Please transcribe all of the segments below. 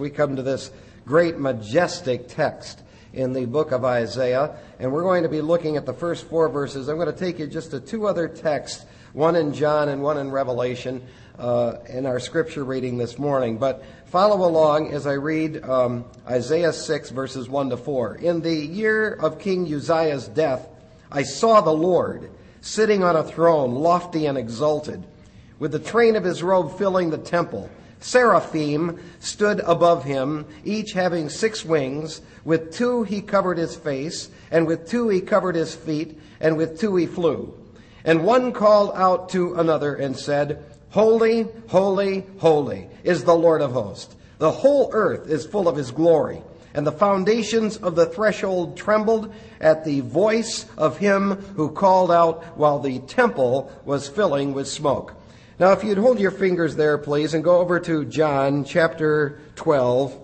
We come to this great majestic text in the book of Isaiah, and we're going to be looking at the first 4 verses. I'm going to take you just to 2 other texts, one in John and one in Revelation, in our scripture reading this morning. But follow along as I read Isaiah 6, verses 1 to 4. In the year of King Uzziah's death, I saw the Lord sitting on a throne, lofty and exalted, with the train of his robe filling the temple. Seraphim stood above him, each having 6 wings. With 2 he covered his face, and with 2 he covered his feet, and with 2 he flew. And one called out to another and said, Holy, holy, holy is the Lord of hosts. The whole earth is full of his glory. And the foundations of the threshold trembled at the voice of him who called out while the temple was filling with smoke. Now, if you'd hold your fingers there, please, and go over to John chapter 12.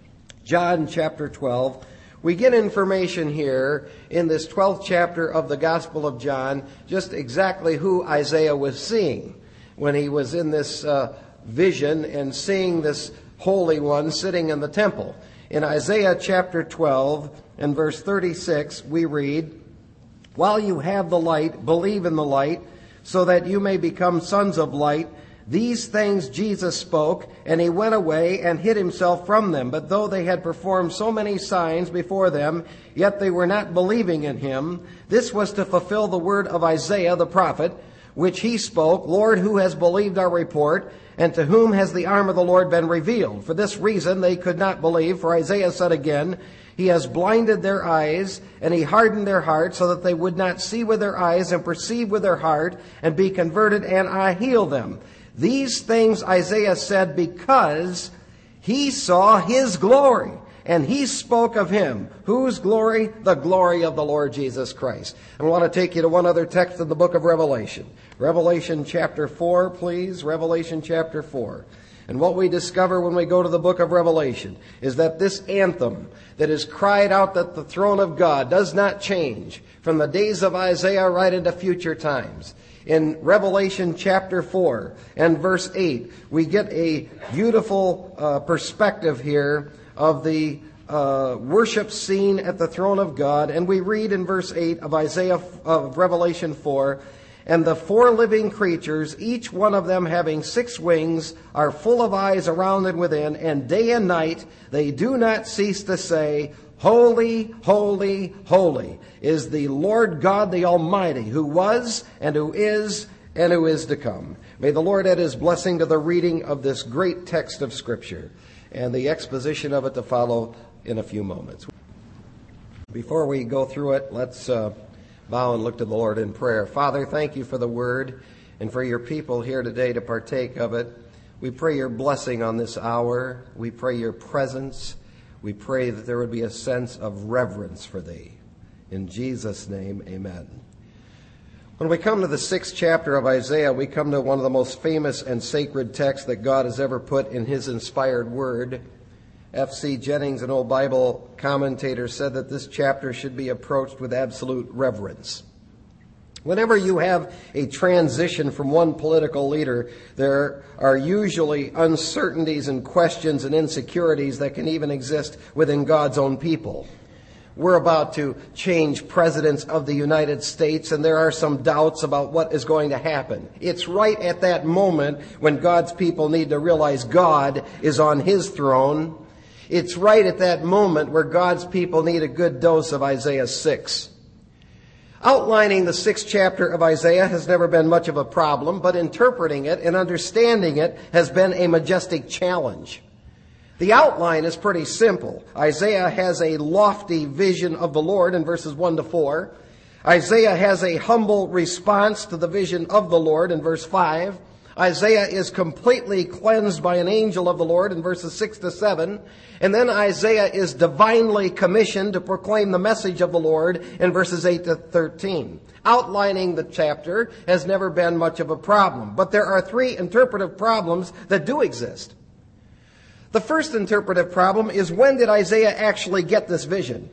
John chapter 12. We get information here in this 12th chapter of the Gospel of John, just exactly who Isaiah was seeing when he was in this vision and seeing this Holy One sitting in the temple. In Isaiah chapter 12 and verse 36, we read, While you have the light, believe in the light, so that you may become sons of light. These things Jesus spoke, and he went away and hid himself from them. But though they had performed so many signs before them, yet they were not believing in him. This was to fulfill the word of Isaiah the prophet, which he spoke, Lord, who has believed our report, and to whom has the arm of the Lord been revealed? For this reason they could not believe, for Isaiah said again, He has blinded their eyes, and he hardened their hearts, so that they would not see with their eyes and perceive with their heart, and be converted, and I heal them. These things Isaiah said because he saw his glory, and he spoke of him. Whose glory? The glory of the Lord Jesus Christ. And I want to take you to one other text in the book of Revelation. Revelation chapter 4, please. Revelation chapter 4. And what we discover when we go to the book of Revelation is that this anthem that is cried out at the throne of God does not change from the days of Isaiah right into future times. In Revelation chapter 4 and verse 8, we get a beautiful perspective here of the worship scene at the throne of God. And we read in verse 8 of Revelation 4, And the 4 living creatures, each one of them having 6 wings, are full of eyes around and within, and day and night they do not cease to say, Holy, holy, holy is the Lord God the Almighty, who was and who is to come. May the Lord add his blessing to the reading of this great text of Scripture and the exposition of it to follow in a few moments. Before we go through it, let's bow and look to the Lord in prayer. Father, thank you for the word and for your people here today to partake of it. We pray your blessing on this hour. We pray your presence. We pray that there would be a sense of reverence for thee. In Jesus' name, amen. When we come to the 6th chapter of Isaiah, we come to one of the most famous and sacred texts that God has ever put in his inspired word. F.C. Jennings, an old Bible commentator, said that this chapter should be approached with absolute reverence. Whenever you have a transition from one political leader, there are usually uncertainties and questions and insecurities that can even exist within God's own people. We're about to change presidents of the United States, and there are some doubts about what is going to happen. It's right at that moment when God's people need to realize God is on his throne. It's right at that moment where God's people need a good dose of Isaiah 6. Outlining the 6th chapter of Isaiah has never been much of a problem, but interpreting it and understanding it has been a majestic challenge. The outline is pretty simple. Isaiah has a lofty vision of the Lord in verses 1 to 4. Isaiah has a humble response to the vision of the Lord in verse 5. Isaiah is completely cleansed by an angel of the Lord in verses 6 to 7. And then Isaiah is divinely commissioned to proclaim the message of the Lord in verses 8 to 13. Outlining the chapter has never been much of a problem. But there are 3 interpretive problems that do exist. The first interpretive problem is, when did Isaiah actually get this vision?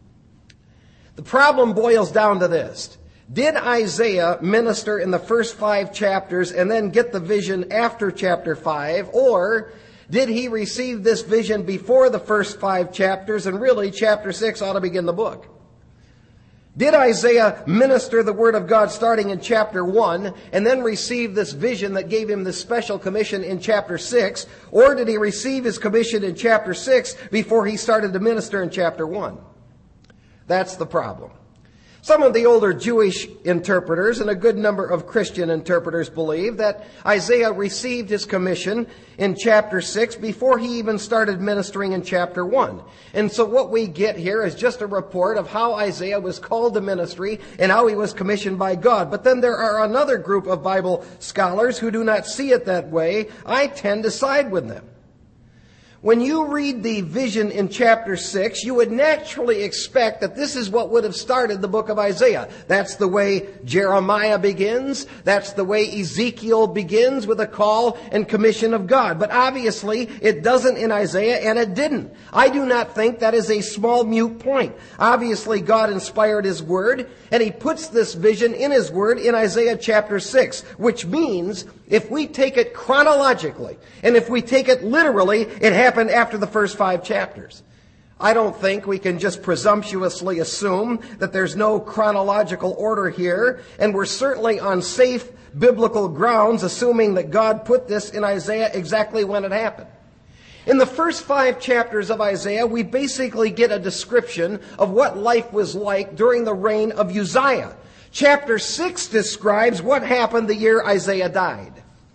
The problem boils down to this. Did Isaiah minister in the first 5 chapters and then get the vision after chapter 5? Or Did he receive this vision before the first 5 chapters? And really, chapter 6 ought to begin the book. Did Isaiah minister the Word of God starting in chapter 1 and then receive this vision that gave him this special commission in chapter 6? Or did he receive his commission in chapter 6 before he started to minister in chapter 1? That's the problem. Some of the older Jewish interpreters and a good number of Christian interpreters believe that Isaiah received his commission in chapter 6 before he even started ministering in chapter 1. And so what we get here is just a report of how Isaiah was called to ministry and how he was commissioned by God. But then there are another group of Bible scholars who do not see it that way. I tend to side with them. When you read the vision in chapter 6, you would naturally expect that this is what would have started the book of Isaiah. That's the way Jeremiah begins. That's the way Ezekiel begins, with a call and commission of God. But obviously, it doesn't in Isaiah, and it didn't. I do not think that is a small mute point. Obviously, God inspired His Word, and He puts this vision in His Word in Isaiah chapter 6, which means if we take it chronologically, and if we take it literally, it happened after the first 5 chapters. I don't think we can just presumptuously assume that there's no chronological order here, and we're certainly on safe biblical grounds assuming that God put this in Isaiah exactly when it happened. In the first 5 chapters of Isaiah, we basically get a description of what life was like during the reign of Uzziah. Chapter 6 describes what happened the year Isaiah died.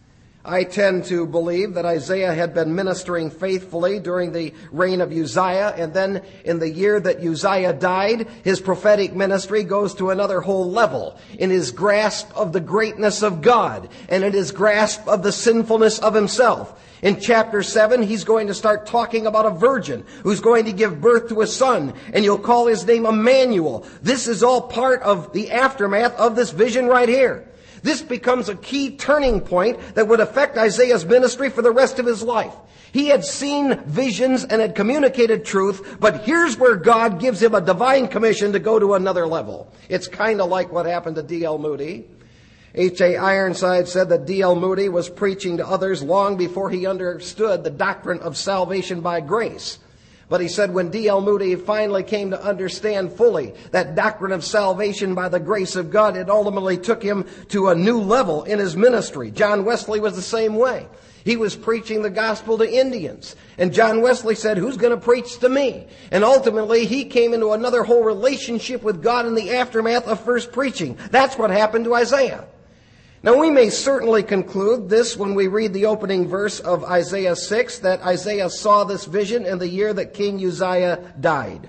I tend to believe that Isaiah had been ministering faithfully during the reign of Uzziah, and then in the year that Uzziah died, his prophetic ministry goes to another whole level in his grasp of the greatness of God and in his grasp of the sinfulness of himself. In chapter 7, he's going to start talking about a virgin who's going to give birth to a son, and you'll call his name Emmanuel. This is all part of the aftermath of this vision right here. This becomes a key turning point that would affect Isaiah's ministry for the rest of his life. He had seen visions and had communicated truth, but here's where God gives him a divine commission to go to another level. It's kind of like what happened to D.L. Moody. H.A. Ironside said that D.L. Moody was preaching to others long before he understood the doctrine of salvation by grace. But he said when D.L. Moody finally came to understand fully that doctrine of salvation by the grace of God, it ultimately took him to a new level in his ministry. John Wesley was the same way. He was preaching the gospel to Indians. And John Wesley said, who's going to preach to me? And ultimately, he came into another whole relationship with God in the aftermath of first preaching. That's what happened to Isaiah. Now, we may certainly conclude this when we read the opening verse of Isaiah 6, that Isaiah saw this vision in the year that King Uzziah died.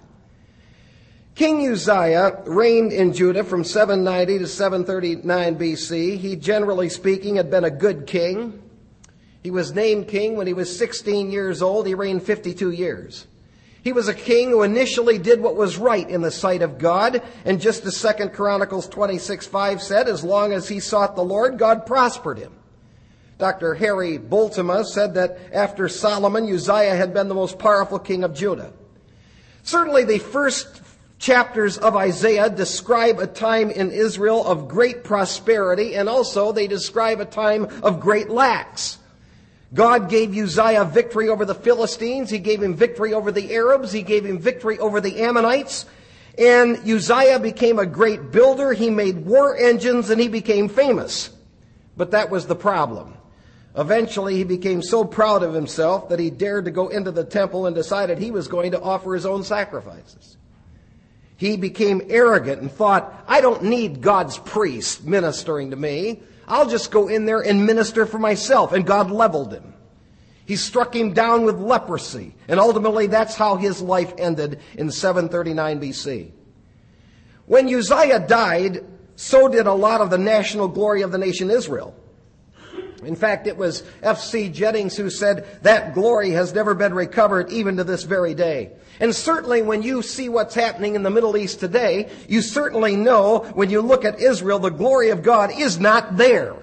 King Uzziah reigned in Judah from 790 to 739 BC. He, generally speaking, had been a good king. He was named king when he was 16 years old. He reigned 52 years. He was a king who initially did what was right in the sight of God. And just as 2 Chronicles 26:5 said, as long as he sought the Lord, God prospered him. Dr. Harry Bultema said that after Solomon, Uzziah had been the most powerful king of Judah. Certainly the first chapters of Isaiah describe a time in Israel of great prosperity, and also they describe a time of great lacks. God gave Uzziah victory over the Philistines. He gave him victory over the Arabs. He gave him victory over the Ammonites. And Uzziah became a great builder. He made war engines and he became famous. But that was the problem. Eventually, he became so proud of himself that he dared to go into the temple and decided he was going to offer his own sacrifices. He became arrogant and thought, I don't need God's priests ministering to me. I'll just go in there and minister for myself. And God leveled him. He struck him down with leprosy. And ultimately, that's how his life ended in 739 BC. When Uzziah died, so did a lot of the national glory of the nation Israel. In fact, it was F.C. Jennings who said that glory has never been recovered even to this very day. And certainly when you see what's happening in the Middle East today, you certainly know when you look at Israel, the glory of God is not there.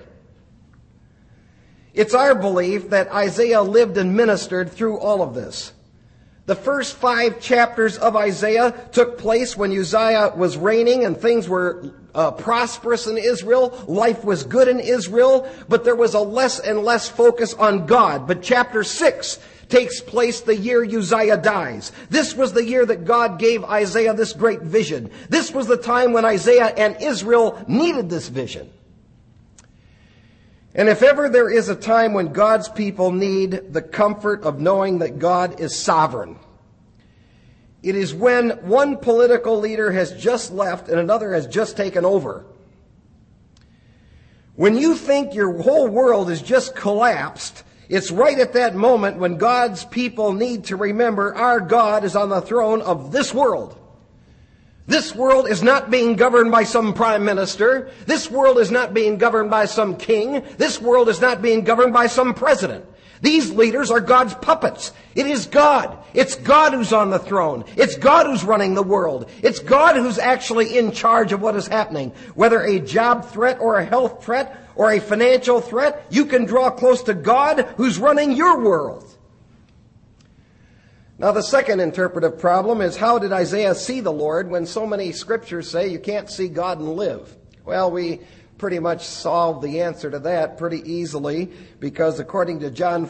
It's our belief that Isaiah lived and ministered through all of this. The first 5 chapters of Isaiah took place when Uzziah was reigning and things were prosperous in Israel. Life was good in Israel, but there was a less and less focus on God. But chapter 6 takes place the year Uzziah dies. This was the year that God gave Isaiah this great vision. This was the time when Isaiah and Israel needed this vision. And if ever there is a time when God's people need the comfort of knowing that God is sovereign, it is when one political leader has just left and another has just taken over. When you think your whole world has just collapsed, it's right at that moment when God's people need to remember our God is on the throne of this world. This world is not being governed by some prime minister. This world is not being governed by some king. This world is not being governed by some president. These leaders are God's puppets. It is God. It's God who's on the throne. It's God who's running the world. It's God who's actually in charge of what is happening. Whether a job threat or a health threat or a financial threat, you can draw close to God who's running your world. Now, the second interpretive problem is, how did Isaiah see the Lord when so many scriptures say you can't see God and live? Well, we pretty much solved the answer to that pretty easily, because according to John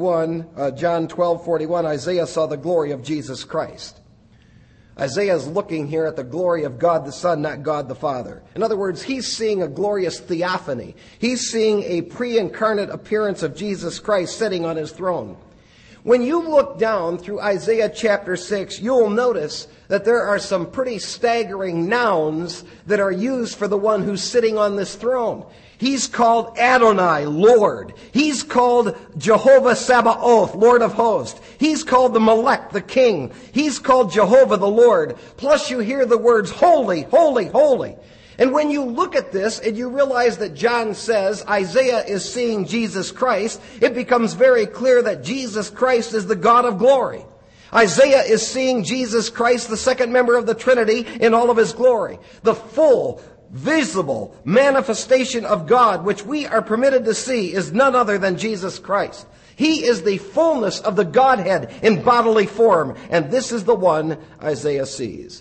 12:41, Isaiah saw the glory of Jesus Christ. Isaiah is looking here at the glory of God the Son, not God the Father. In other words, he's seeing a glorious theophany. He's seeing a pre-incarnate appearance of Jesus Christ sitting on his throne. When you look down through Isaiah chapter 6, you'll notice that there are some pretty staggering nouns that are used for the one who's sitting on this throne. He's called Adonai, Lord. He's called Jehovah Sabaoth, Lord of hosts. He's called the Melech, the King. He's called Jehovah, the Lord. Plus you hear the words holy, holy, holy. And when you look at this and you realize that John says Isaiah is seeing Jesus Christ, it becomes very clear that Jesus Christ is the God of glory. Isaiah is seeing Jesus Christ, the second member of the Trinity, in all of his glory. The full, visible manifestation of God, which we are permitted to see, is none other than Jesus Christ. He is the fullness of the Godhead in bodily form, and this is the one Isaiah sees.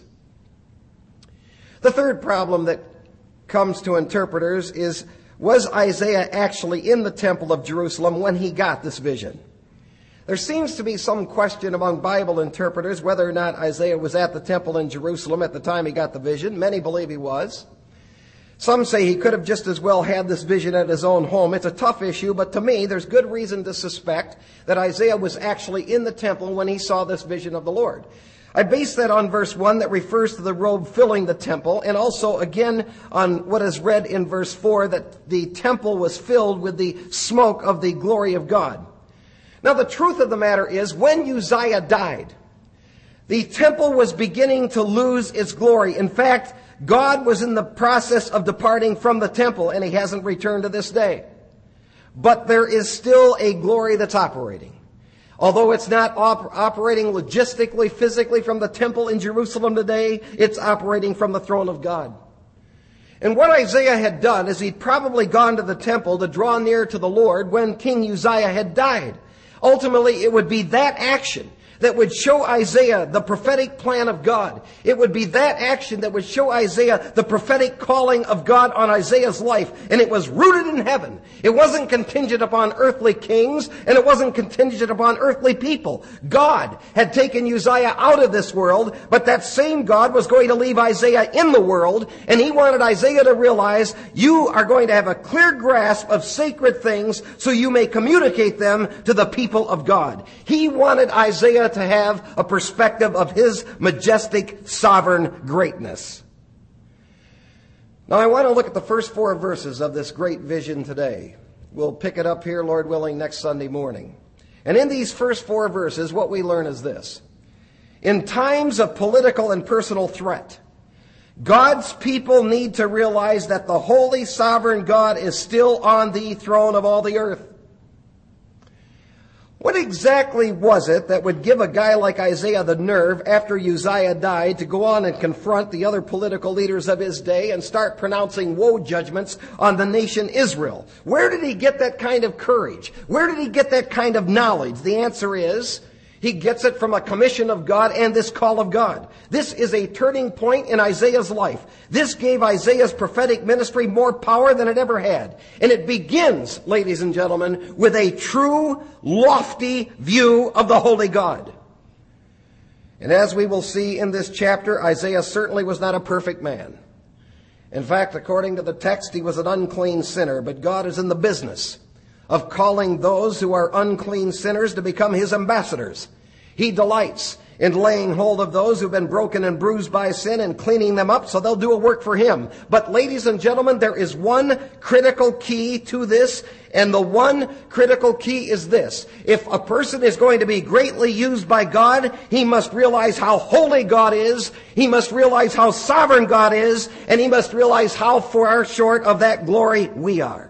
The third problem that comes to interpreters is, was Isaiah actually in the temple of Jerusalem when he got this vision? There seems to be some question among Bible interpreters whether or not Isaiah was at the temple in Jerusalem at the time he got the vision. Many believe he was. Some say he could have just as well had this vision at his own home. It's a tough issue, but to me, there's good reason to suspect that Isaiah was actually in the temple when he saw this vision of the Lord. I base that on verse 1 that refers to the robe filling the temple, and also again on what is read in verse 4 that the temple was filled with the smoke of the glory of God. Now, the truth of the matter is, when Uzziah died, the temple was beginning to lose its glory. In fact, God was in the process of departing from the temple, and he hasn't returned to this day. But there is still a glory that's operating. Although it's not operating logistically, physically from the temple in Jerusalem today, it's operating from the throne of God. And what Isaiah had done is he'd probably gone to the temple to draw near to the Lord when King Uzziah had died. Ultimately, it would be that action that would show Isaiah the prophetic plan of God. It would be that action that would show Isaiah the prophetic calling of God on Isaiah's life. And it was rooted in heaven. It wasn't contingent upon earthly kings, and it wasn't contingent upon earthly people. God had taken Uzziah out of this world, but that same God was going to leave Isaiah in the world, and he wanted Isaiah to realize, you are going to have a clear grasp of sacred things so you may communicate them to the people of God. He wanted Isaiah to have a perspective of his majestic, sovereign greatness. Now, I want to look at the first 4 verses of this great vision today. We'll pick it up here, Lord willing, next Sunday morning. And in these first 4 verses, what we learn is this. In times of political and personal threat, God's people need to realize that the holy, sovereign God is still on the throne of all the earth. What exactly was it that would give a guy like Isaiah the nerve, after Uzziah died, to go on and confront the other political leaders of his day and start pronouncing woe judgments on the nation Israel? Where did he get that kind of courage? Where did he get that kind of knowledge? The answer is, He gets it from a commission of God and this call of God. This is a turning point in Isaiah's life. This gave Isaiah's prophetic ministry more power than it ever had. And it begins, ladies and gentlemen, with a true, lofty view of the holy God. And as we will see in this chapter, Isaiah certainly was not a perfect man. In fact, according to the text, he was an unclean sinner, but God is in the business of calling those who are unclean sinners to become his ambassadors. He delights in laying hold of those who've been broken and bruised by sin and cleaning them up so they'll do a work for him. But ladies and gentlemen, there is one critical key to this, and the one critical key is this. If a person is going to be greatly used by God, he must realize how holy God is, he must realize how sovereign God is, and he must realize how far short of that glory we are.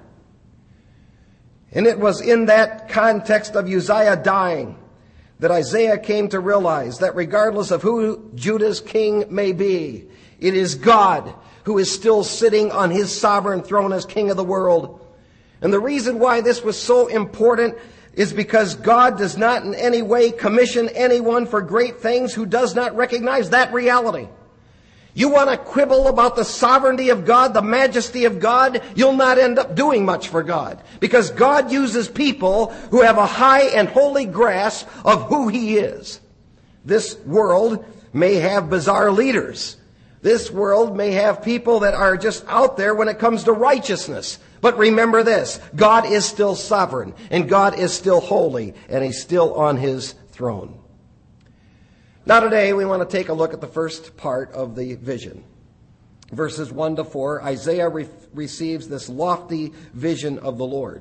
And it was in that context of Uzziah dying that Isaiah came to realize that regardless of who Judah's king may be, it is God who is still sitting on his sovereign throne as king of the world. And the reason why this was so important is because God does not in any way commission anyone for great things who does not recognize that reality. You want to quibble about the sovereignty of God, the majesty of God, you'll not end up doing much for God. Because God uses people who have a high and holy grasp of who he is. This world may have bizarre leaders. This world may have people that are just out there when it comes to righteousness. But remember this, God is still sovereign, and God is still holy, and he's still on his throne. Now today we want to take a look at the first part of the vision. Verses 1 to 4, Isaiah receives this lofty vision of the Lord.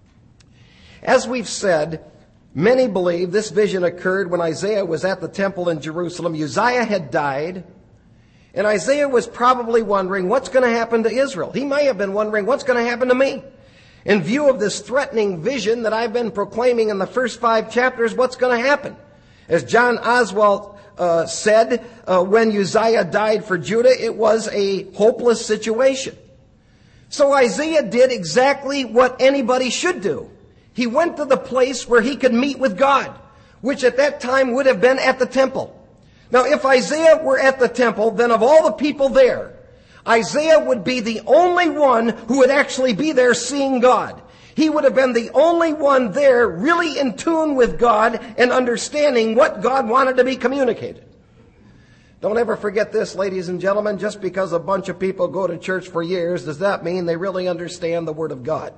As we've said, many believe this vision occurred when Isaiah was at the temple in Jerusalem. Uzziah had died, and Isaiah was probably wondering what's going to happen to Israel. He might have been wondering what's going to happen to me. In view of this threatening vision that I've been proclaiming in the first 5 chapters, what's going to happen? As John Oswalt said, when Uzziah died for Judah, it was a hopeless situation. So Isaiah did exactly what anybody should do. He went to the place where he could meet with God, which at that time would have been at the temple. Now, if Isaiah were at the temple, then of all the people there, Isaiah would be the only one who would actually be there seeing God. He would have been the only one there really in tune with God and understanding what God wanted to be communicated. Don't ever forget this, ladies and gentlemen. Just because a bunch of people go to church for years, does that mean they really understand the Word of God?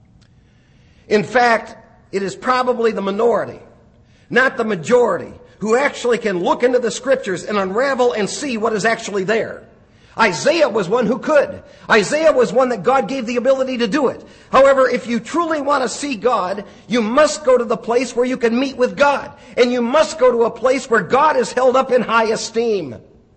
In fact, it is probably the minority, not the majority, who actually can look into the Scriptures and unravel and see what is actually there. Isaiah was one who could. Isaiah was one that God gave the ability to do it. However, if you truly want to see God, you must go to the place where you can meet with God. And you must go to a place where God is held up in high esteem.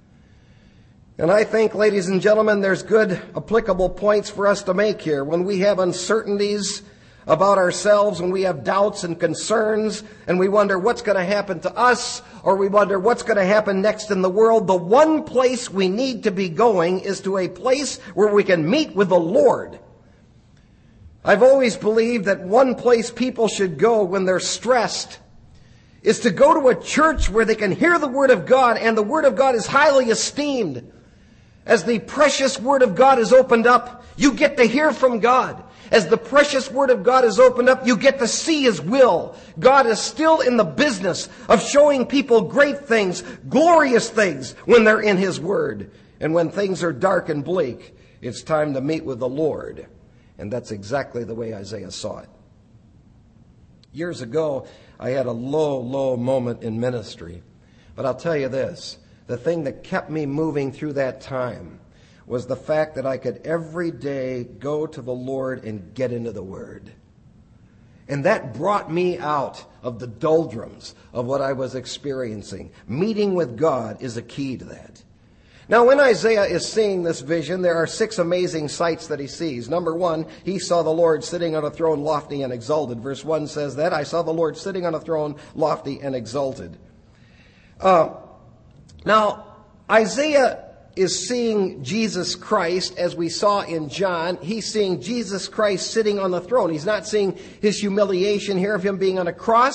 And I think, ladies and gentlemen, there's good applicable points for us to make here. When we have uncertainties about ourselves, when we have doubts and concerns, and we wonder what's going to happen to us, or we wonder what's going to happen next in the world, the one place we need to be going is to a place where we can meet with the Lord. I've always believed that one place people should go when they're stressed is to go to a church where they can hear the Word of God, and the Word of God is highly esteemed. As the precious Word of God is opened up, you get to hear from God. As the precious Word of God is opened up, you get to see His will. God is still in the business of showing people great things, glorious things, when they're in His Word. And when things are dark and bleak, it's time to meet with the Lord. And that's exactly the way Isaiah saw it. Years ago, I had a low moment in ministry. But I'll tell you this, the thing that kept me moving through that time was the fact that I could every day go to the Lord and get into the Word. And that brought me out of the doldrums of what I was experiencing. Meeting with God is a key to that. Now, when Isaiah is seeing this vision, there are 6 amazing sights that he sees. Number 1, he saw the Lord sitting on a throne lofty and exalted. Verse 1 says that, I saw the Lord sitting on a throne lofty and exalted. Now, Isaiah is seeing Jesus Christ, as we saw in John. He's seeing Jesus Christ sitting on the throne. He's not seeing his humiliation here of him being on a cross.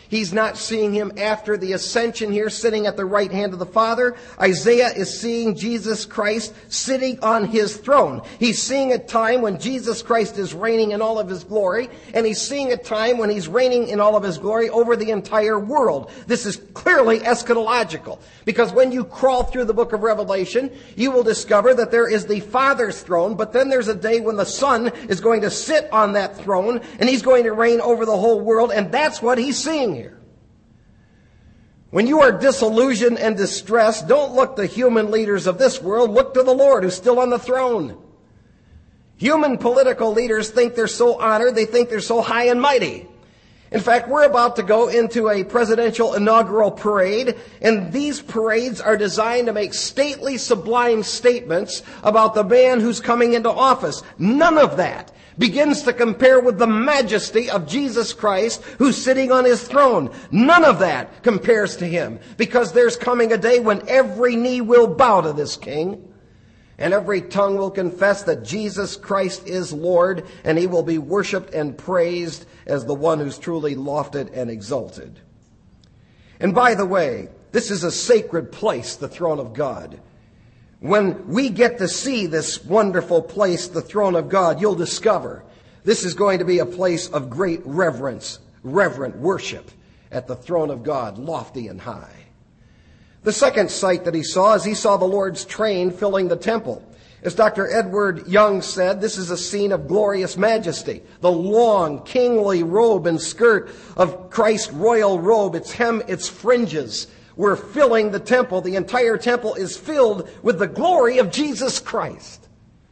He's not seeing him after the ascension here, sitting at the right hand of the Father. Isaiah is seeing Jesus Christ sitting on his throne. He's seeing a time when Jesus Christ is reigning in all of his glory, and he's seeing a time when he's reigning in all of his glory over the entire world. This is clearly eschatological, because when you crawl through the book of Revelation, you will discover that there is the Father's throne, but then there's a day when the Son is going to sit on that throne, and he's going to reign over the whole world, and that's what he's seeing here. When you are disillusioned and distressed, don't look to human leaders of this world. Look to the Lord who's still on the throne. Human political leaders think they're so honored, they think they're so high and mighty. In fact, we're about to go into a presidential inaugural parade, and these parades are designed to make stately, sublime statements about the man who's coming into office. None of that begins to compare with the majesty of Jesus Christ who's sitting on his throne. None of that compares to him, because there's coming a day when every knee will bow to this King, and every tongue will confess that Jesus Christ is Lord, and he will be worshiped and praised as the one who's truly lofted and exalted. And by the way, this is a sacred place, the throne of God. When we get to see this wonderful place, the throne of God, you'll discover this is going to be a place of great reverence, reverent worship at the throne of God, lofty and high. The second sight that he saw is he saw the Lord's train filling the temple. As Dr. Edward Young said, this is a scene of glorious majesty. The long, kingly robe and skirt of Christ's royal robe, its hem, its fringes, were filling the temple. The entire temple is filled with the glory of Jesus Christ.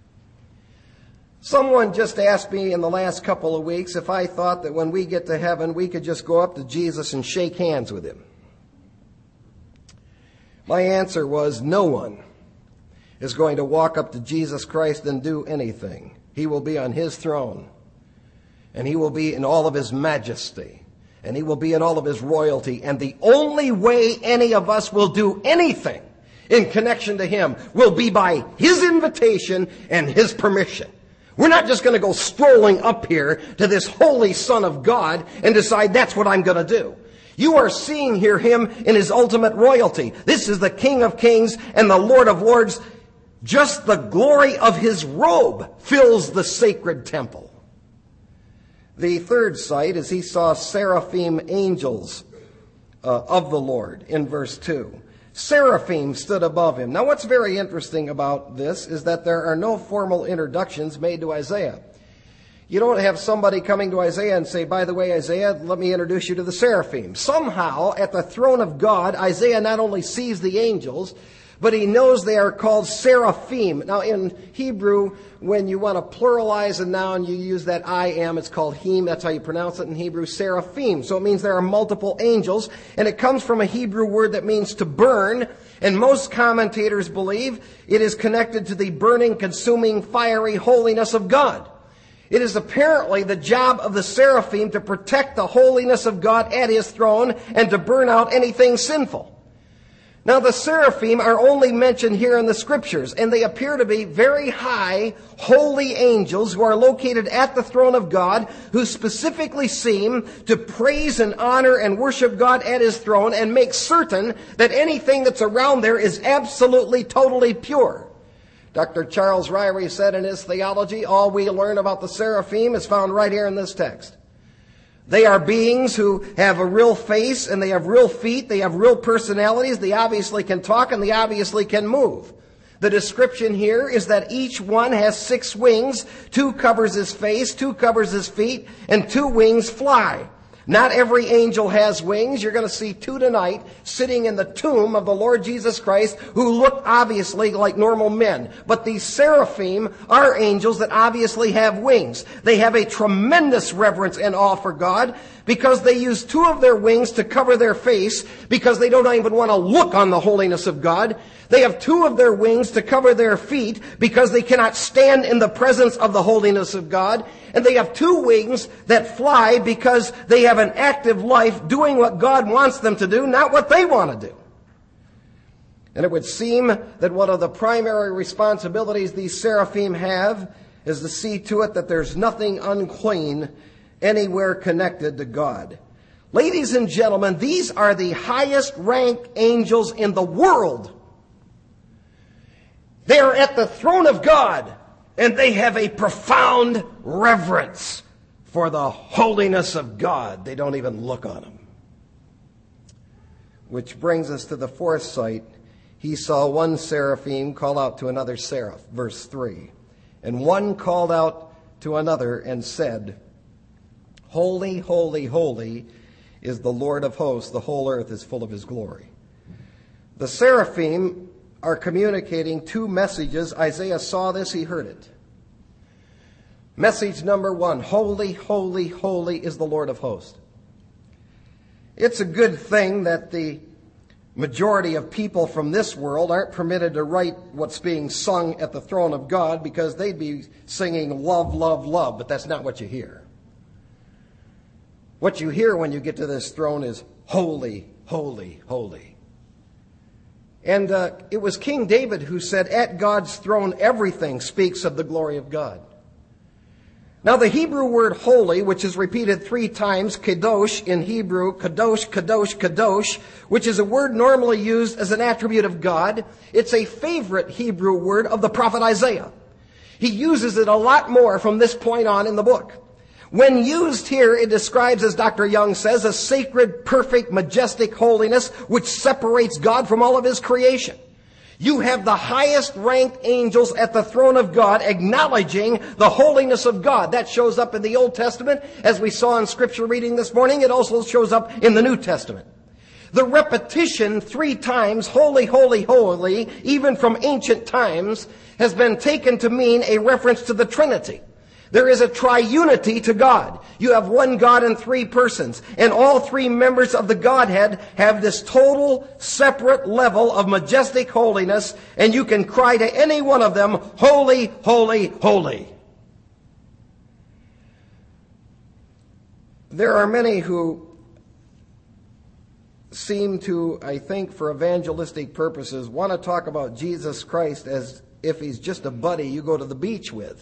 Someone just asked me in the last couple of weeks if I thought that when we get to heaven, we could just go up to Jesus and shake hands with him. My answer was, no one is going to walk up to Jesus Christ and do anything. He will be on his throne, and he will be in all of his majesty, and he will be in all of his royalty. And the only way any of us will do anything in connection to him will be by his invitation and his permission. We're not just going to go strolling up here to this holy Son of God and decide that's what I'm going to do. You are seeing here him in his ultimate royalty. This is the King of Kings and the Lord of Lords. Just the glory of his robe fills the sacred temple. The third sight is he saw seraphim angels of the Lord in verse 2. Seraphim stood above him. Now what's very interesting about this is that there are no formal introductions made to Isaiah. You don't have somebody coming to Isaiah and say, by the way, Isaiah, let me introduce you to the seraphim. Somehow, at the throne of God, Isaiah not only sees the angels, but he knows they are called seraphim. Now, in Hebrew, when you want to pluralize a noun, you use that I am. It's called him. That's how you pronounce it in Hebrew, seraphim. So it means there are multiple angels, and it comes from a Hebrew word that means to burn. And most commentators believe it is connected to the burning, consuming, fiery holiness of God. It is apparently the job of the seraphim to protect the holiness of God at his throne and to burn out anything sinful. Now, the seraphim are only mentioned here in the scriptures, and they appear to be very high, holy angels who are located at the throne of God, who specifically seem to praise and honor and worship God at his throne and make certain that anything that's around there is absolutely, totally pure. Dr. Charles Ryrie said in his theology, all we learn about the seraphim is found right here in this text. They are beings who have a real face and they have real feet. They have real personalities. They obviously can talk and they obviously can move. The description here is that each one has 6 wings. 2 covers his face, 2 covers his feet, and 2 wings fly. Not every angel has wings. You're going to see 2 tonight sitting in the tomb of the Lord Jesus Christ who look obviously like normal men. But these seraphim are angels that obviously have wings. They have a tremendous reverence and awe for God because they use 2 of their wings to cover their face because they don't even want to look on the holiness of God. They have 2 of their wings to cover their feet because they cannot stand in the presence of the holiness of God. And they have 2 wings that fly because they have an active life doing what God wants them to do, not what they want to do. And it would seem that one of the primary responsibilities these seraphim have is to see to it that there's nothing unclean anywhere connected to God. Ladies and gentlemen, these are the highest ranked angels in the world. They are at the throne of God, and they have a profound reverence for the holiness of God. They don't even look on him. Which brings us to the fourth sight. He saw one seraphim call out to another seraph, verse 3. And one called out to another and said, Holy, holy, holy is the Lord of hosts. The whole earth is full of his glory. The seraphim are communicating two messages. Isaiah saw this, he heard it. Message number one, holy, holy, holy is the Lord of hosts. It's a good thing that the majority of people from this world aren't permitted to write what's being sung at the throne of God, because they'd be singing love, love, love, but that's not what you hear. What you hear when you get to this throne is holy, holy, holy. And it was King David who said, at God's throne everything speaks of the glory of God. Now the Hebrew word holy, which is repeated 3 times, kadosh in Hebrew, kadosh, kadosh, kadosh, which is a word normally used as an attribute of God. It's a favorite Hebrew word of the prophet Isaiah. He uses it a lot more from this point on in the book. When used here, it describes, as Dr. Young says, a sacred, perfect, majestic holiness which separates God from all of his creation. You have the highest ranked angels at the throne of God acknowledging the holiness of God. That shows up in the Old Testament, as we saw in scripture reading this morning. It also shows up in the New Testament. The repetition 3 times, holy, holy, holy, even from ancient times, has been taken to mean a reference to the Trinity. There is a triunity to God. You have one God in 3 persons, and all 3 members of the Godhead have this total separate level of majestic holiness, and you can cry to any one of them, holy, holy, holy. There are many who seem to, I think, for evangelistic purposes, want to talk about Jesus Christ as if he's just a buddy you go to the beach with.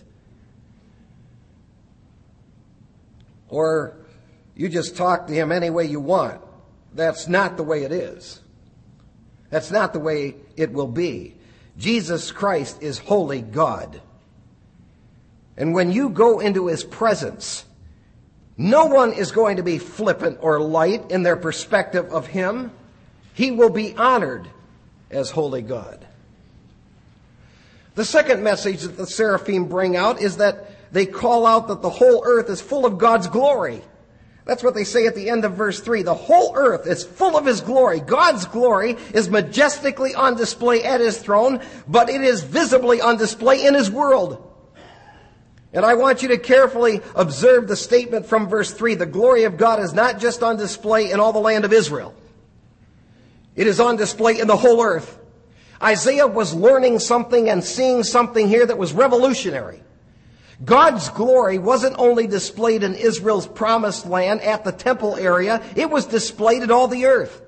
Or you just talk to him any way you want. That's not the way it is. That's not the way it will be. Jesus Christ is holy God. And when you go into his presence, no one is going to be flippant or light in their perspective of him. He will be honored as holy God. The second message that the seraphim bring out is that they call out that the whole earth is full of God's glory. That's what they say at the end of verse 3. The whole earth is full of his glory. God's glory is majestically on display at his throne, but it is visibly on display in his world. And I want you to carefully observe the statement from verse 3. The glory of God is not just on display in all the land of Israel. It is on display in the whole earth. Isaiah was learning something and seeing something here that was revolutionary. God's glory wasn't only displayed in Israel's promised land at the temple area, it was displayed in all the earth.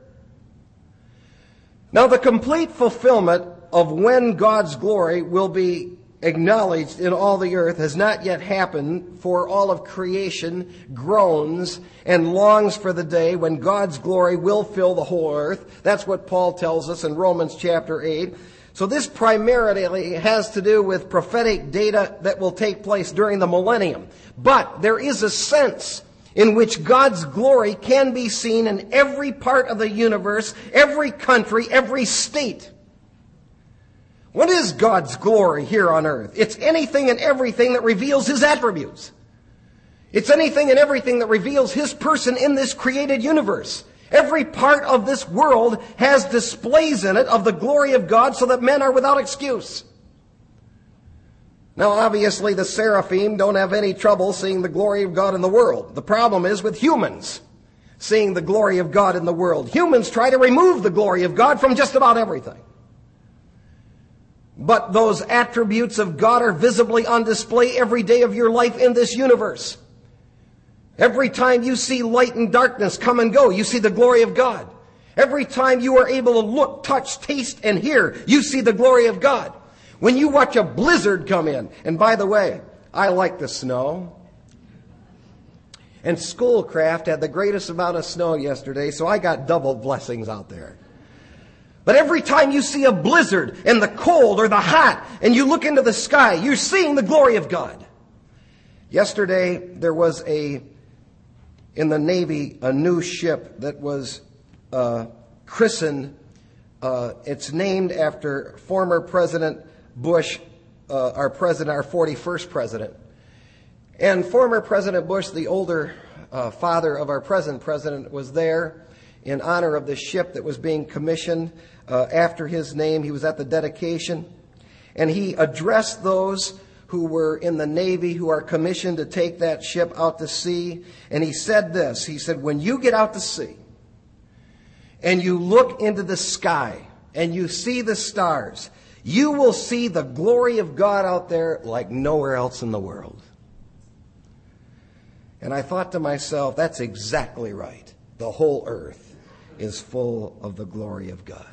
Now, the complete fulfillment of when God's glory will be acknowledged in all the earth has not yet happened, for all of creation groans and longs for the day when God's glory will fill the whole earth. That's what Paul tells us in Romans chapter 8. So this primarily has to do with prophetic data that will take place during the millennium. But there is a sense in which God's glory can be seen in every part of the universe, every country, every state. What is God's glory here on earth? It's anything and everything that reveals his attributes. It's anything and everything that reveals his person in this created universe. Every part of this world has displays in it of the glory of God so that men are without excuse. Now, obviously, the seraphim don't have any trouble seeing the glory of God in the world. The problem is with humans seeing the glory of God in the world. Humans try to remove the glory of God from just about everything. But those attributes of God are visibly on display every day of your life in this universe. Every time you see light and darkness come and go, you see the glory of God. Every time you are able to look, touch, taste, and hear, you see the glory of God. When you watch a blizzard come in, and by the way, I like the snow. And Schoolcraft had the greatest amount of snow yesterday, so I got double blessings out there. But every time you see a blizzard and the cold or the hot and you look into the sky, you're seeing the glory of God. Yesterday, there was in the Navy, a new ship that was christened. It's named after former President Bush, our 41st president. And former President Bush, the older father of our present president, was there in honor of the ship that was being commissioned after his name. He was at the dedication. And he addressed those who were in the Navy who are commissioned to take that ship out to sea. And he said this. He said, when you get out to sea and you look into the sky and you see the stars, you will see the glory of God out there like nowhere else in the world. And I thought to myself, that's exactly right. The whole earth is full of the glory of God.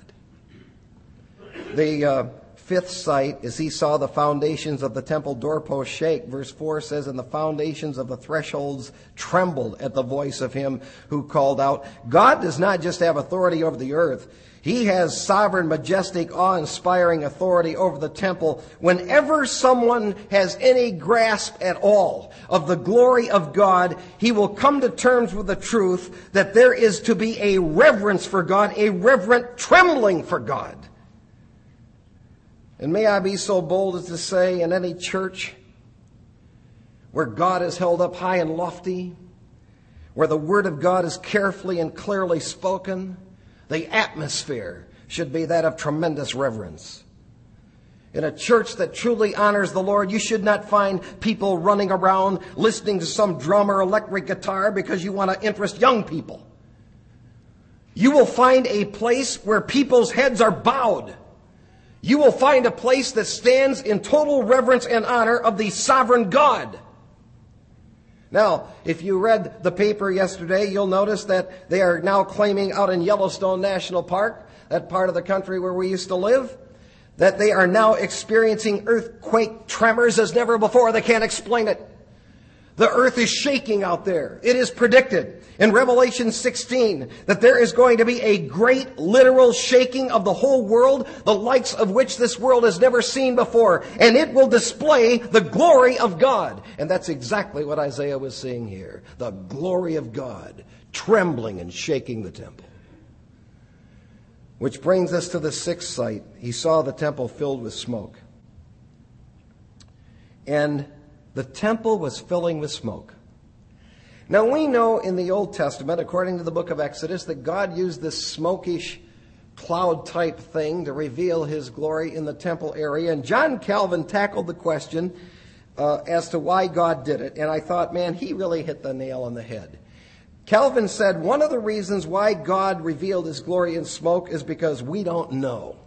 The fifth sight is he saw the foundations of the temple doorpost shake. Verse 4 says, and the foundations of the thresholds trembled at the voice of him who called out. God does not just have authority over the earth. He has sovereign, majestic, awe-inspiring authority over the temple. Whenever someone has any grasp at all of the glory of God, he will come to terms with the truth that there is to be a reverence for God, a reverent trembling for God. And may I be so bold as to say, in any church where God is held up high and lofty, where the Word of God is carefully and clearly spoken, the atmosphere should be that of tremendous reverence. In a church that truly honors the Lord, you should not find people running around listening to some drum or electric guitar because you want to interest young people. You will find a place where people's heads are bowed. You will find a place that stands in total reverence and honor of the sovereign God. Now, if you read the paper yesterday, you'll notice that they are now claiming out in Yellowstone National Park, that part of the country where we used to live, that they are now experiencing earthquake tremors as never before. They can't explain it. The earth is shaking out there. It is predicted in Revelation 16 that there is going to be a great literal shaking of the whole world, the likes of which this world has never seen before. And it will display the glory of God. And that's exactly what Isaiah was seeing here. The glory of God trembling and shaking the temple. Which brings us to the sixth sight. He saw the temple filled with smoke. And the temple was filling with smoke. Now we know in the Old Testament, according to the book of Exodus, that God used this smokish cloud type thing to reveal his glory in the temple area. And John Calvin tackled the question as to why God did it. And I thought, man, he really hit the nail on the head. Calvin said one of the reasons why God revealed his glory in smoke is because we don't know.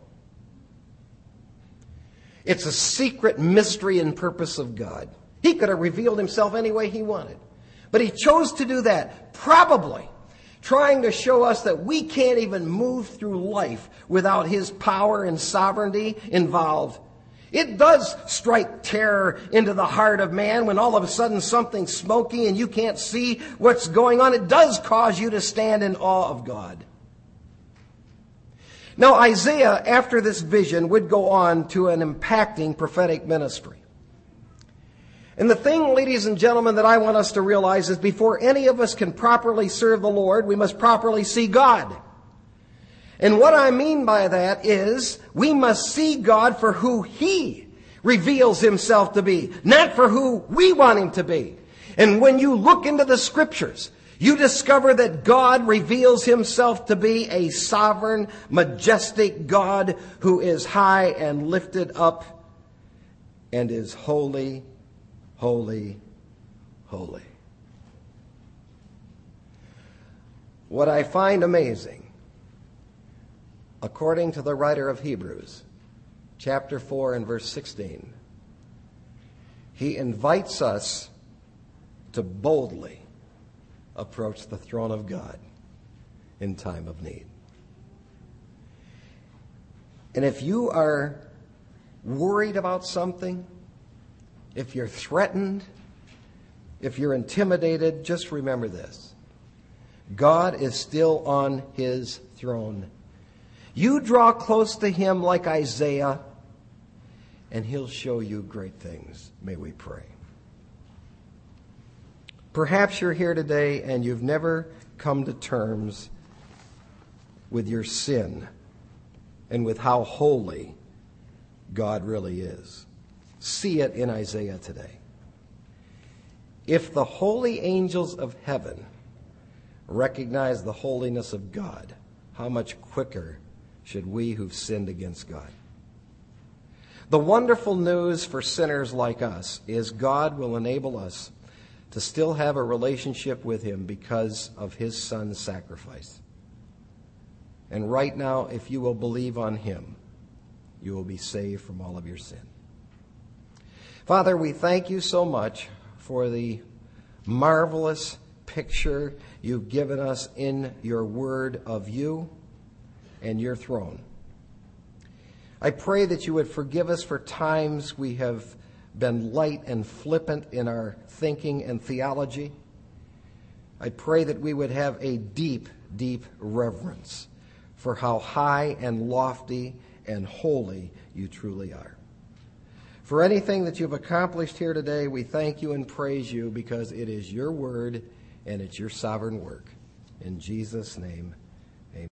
It's a secret mystery and purpose of God. He could have revealed himself any way he wanted. But he chose to do that, probably trying to show us that we can't even move through life without his power and sovereignty involved. It does strike terror into the heart of man when all of a sudden something's smoky and you can't see what's going on. It does cause you to stand in awe of God. Now, Isaiah, after this vision, would go on to an impacting prophetic ministry. And the thing, ladies and gentlemen, that I want us to realize is before any of us can properly serve the Lord, we must properly see God. And what I mean by that is we must see God for who he reveals himself to be, not for who we want him to be. And when you look into the scriptures, you discover that God reveals himself to be a sovereign, majestic God who is high and lifted up and is holy, holy, holy. What I find amazing, according to the writer of Hebrews, chapter 4 and verse 16, he invites us to boldly approach the throne of God in time of need. And if you are worried about something, if you're threatened, If you're intimidated, just remember this. God is still on his throne. You draw close to him like Isaiah, and he'll show you great things. May we pray. Perhaps you're here today and you've never come to terms with your sin and with how holy God really is. See it in Isaiah today. If the holy angels of heaven recognize the holiness of God, how much quicker should we who've sinned against God? The wonderful news for sinners like us is God will enable us to still have a relationship with him because of his Son's sacrifice. And right now, if you will believe on him, you will be saved from all of your sin. Father, we thank you so much for the marvelous picture you've given us in your word of you and your throne. I pray that you would forgive us for times we have been light and flippant in our thinking and theology. I pray that we would have a deep, deep reverence for how high and lofty and holy you truly are. For anything that you've accomplished here today, we thank you and praise you because it is your word and it's your sovereign work. In Jesus' name,